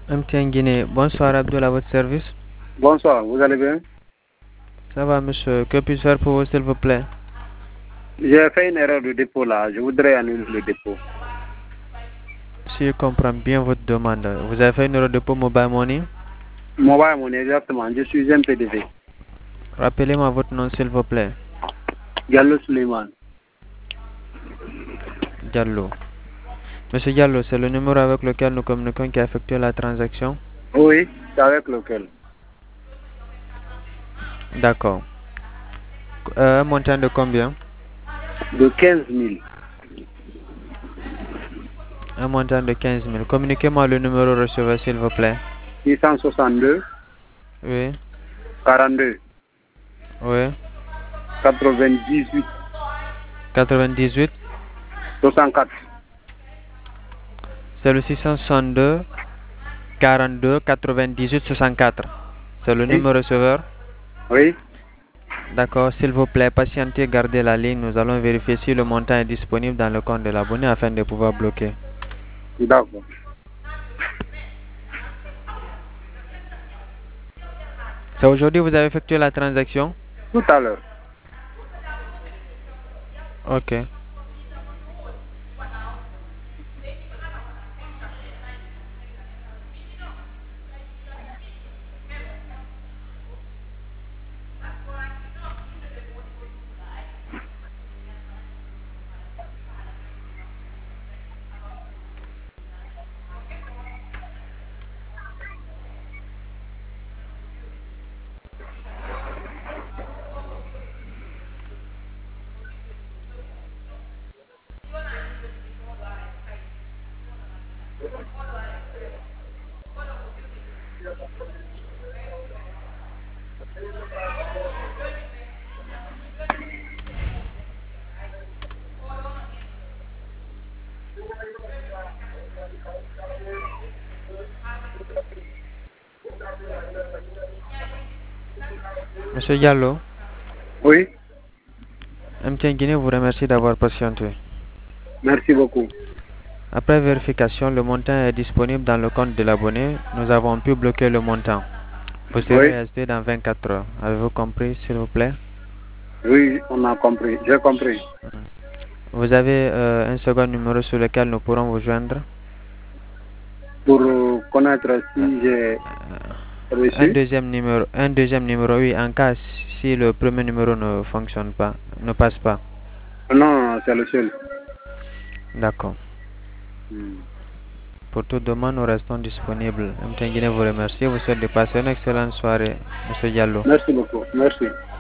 MTN Guinée, bonsoir Abdul, à votre service. Bonsoir, vous allez bien? Ça va monsieur, que puis-je faire pour vous s'il vous plaît? J'ai fait une erreur de dépôt là, je voudrais annuler le dépôt. Si je comprends bien votre demande, vous avez fait une erreur de dépôt Mobile Money? Mobile Money, exactement, je suis un PDV. Rappelez-moi votre nom s'il vous plaît. Diallo Suleiman. Diallo. Monsieur Diallo, c'est le numéro avec lequel nous communiquons qui a effectué la transaction? Oui, c'est avec lequel? D'accord. Un montant de combien? De 15 000. Un montant de 15 000. Communiquez-moi le numéro receveur s'il vous plaît. 662 Oui, 42 oui. 98 98. 64. C'est le 662 42 98 64. C'est le Oui, numéro receveur? oui, D'accord, s'il vous plaît, patientez, gardez la ligne. Nous allons vérifier si le montant est disponible dans le compte de l'abonné afin de pouvoir bloquer. d'accord. C'est aujourd'hui que vous avez effectué la transaction? Tout à l'heure. Ok. Monsieur Diallo, Oui, MTN Guinée vous remercie d'avoir patienté. merci beaucoup. Après vérification, le montant est disponible dans le compte de l'abonné. Nous avons pu bloquer le montant. Vous Oui, serez resté dans 24 heures. Avez-vous compris, s'il vous plaît? oui, on a compris, j'ai compris. Vous avez un second numéro sur lequel nous pourrons vous joindre? Pour connaître si j'ai reçu. Un deuxième numéro, oui, en cas si le premier numéro ne fonctionne pas, ne passe pas. Non, c'est le seul. D'accord. Hmm. Pour toute demande, nous restons disponibles. MTN Guinée vous remercie. Vous souhaite de passer une excellente soirée, Monsieur Diallo. Merci beaucoup, merci.